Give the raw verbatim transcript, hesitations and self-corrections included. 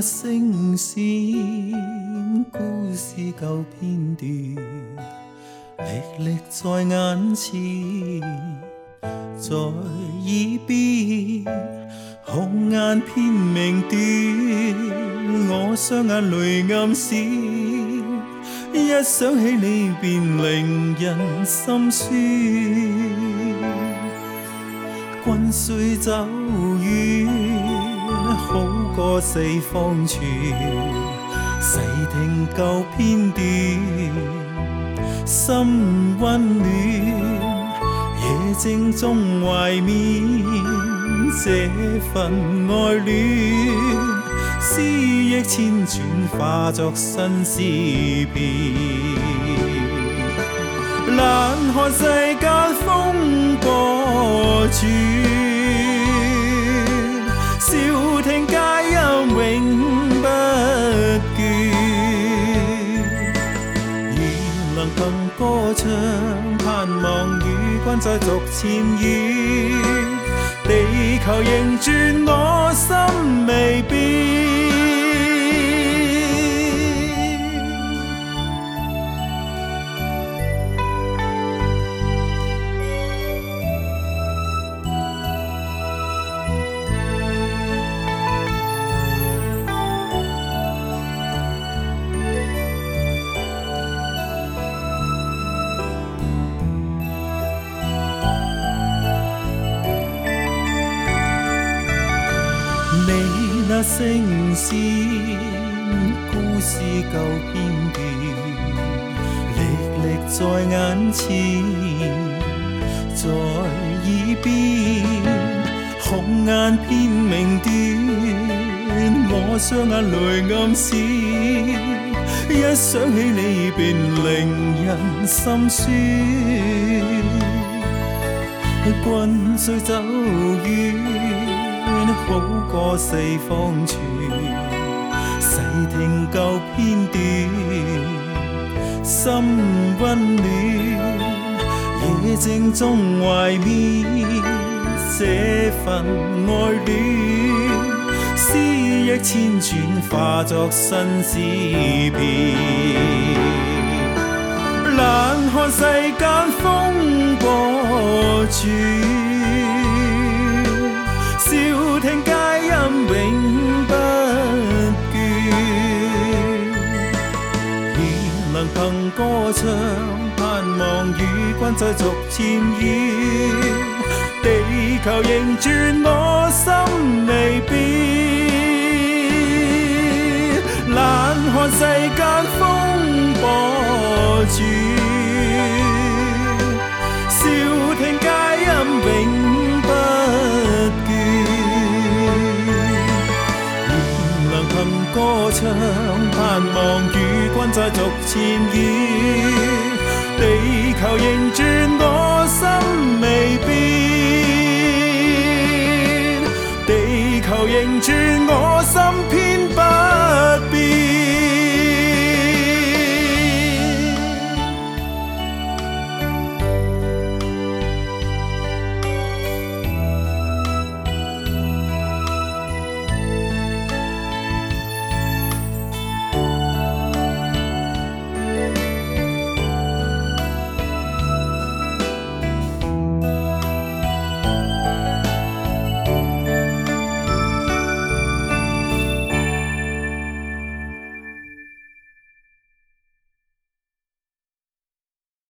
聲線，故事舊片段，歷歷在眼前，在耳邊，紅顏片名段，我雙眼淚暗閃，一想起你便令人心酸。君雖走遠，好過四方傳，細聽舊片段，心溫暖，夜靜中懷緬這份愛戀，思憶千轉化作新詩篇。冷看世間風波轉，笑聽佳音永不倦。如能憑歌唱，盼望與君再續前緣，地球仍轉，我心未變。你那聲線，故事舊片段，歷歷在眼前，在耳邊，紅顏片名段，我雙眼淚暗閃，一想起你便令人心酸。君雖走遠，好過四方傳，細聽舊片段，心溫暖，夜靜中懷緬這份愛戀，思憶千轉化作新詩篇。冷看世間風波轉，笑聽佳音永不倦。如能憑歌唱，盼望與君再續前緣，地球仍轉，我心未變。冷看世間風波轉，笑聽佳音永不歌唱，盼望與君再續前緣，地球仍轉。